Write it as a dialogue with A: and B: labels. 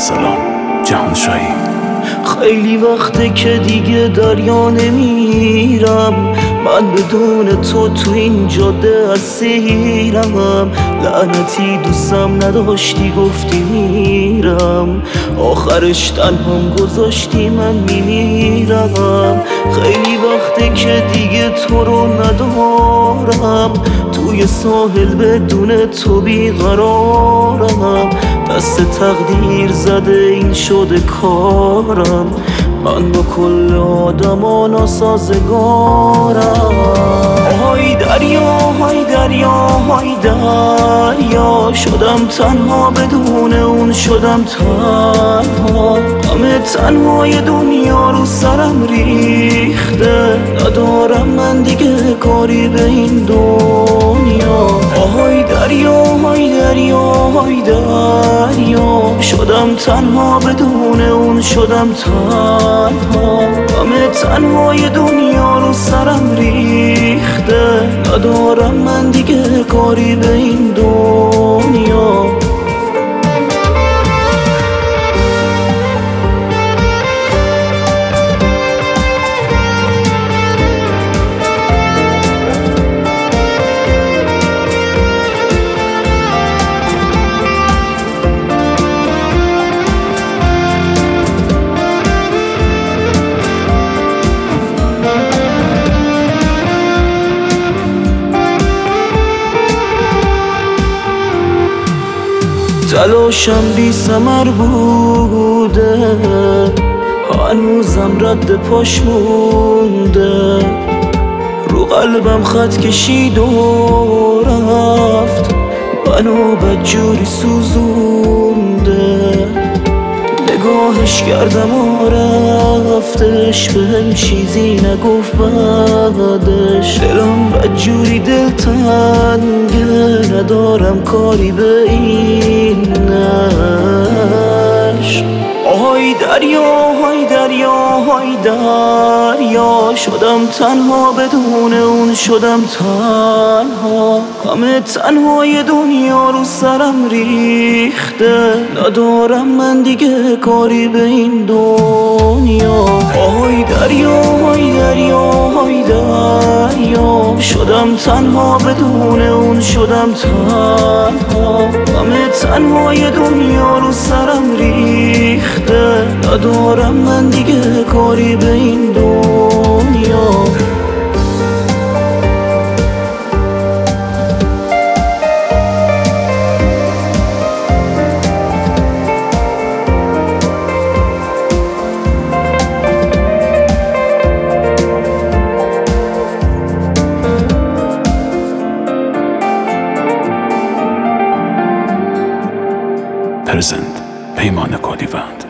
A: ارسلان جهانشاهی.
B: خیلی وقته که دیگه دریا نمیرم، من بدون تو این جاده اسیرم. لعنتی دوستم نداشتی گفتی میرم، آخرش تنهام گذاشتی من میمیرم. خیلی وقته که دیگه تو رو ندارم، توی ساحل بدون تو بیقرارم. دست تقدیر زده این شده کارم، من با کل آدما ناسازگارم. های دریا های دریا های دریا، شدم تنها بدون اون شدم تنها. همه تنهای دنیا رو سرم ریخته، ندارم من دیگه کاری به این دنیا. های دریا های دریا های دریا، شدم تنها بدون اون شدم تنها. همه تنهای دنیا رو سرم ریخته، ندارم من دیگه کاری به این دنیا. تلاشم بی ثمر بوده، هنوزم رد پاش مونده. رو قلبم خط کشید و رفت، منو بدجوری سوزونده. نگاهش کردم و رفتش، بهم چیزی نگفت بعدش. دلم بدجوری دلتنگه، ندارم کاری به اینش. آهای دریا های دریا های دریا، شدم تنها بدون اون شدم تنها. همه تنهای دنیا رو سرم ریخته، ندارم من دیگه کاری به این دنیا. آهای دریا های دریا های دریا، شدم تنها بدون اون شدم تنها. همه تنهای دنیا رو سرم ریخته، ندارم من دیگه کاری به این دنیا.
A: پرزنت پیمان کلیوند.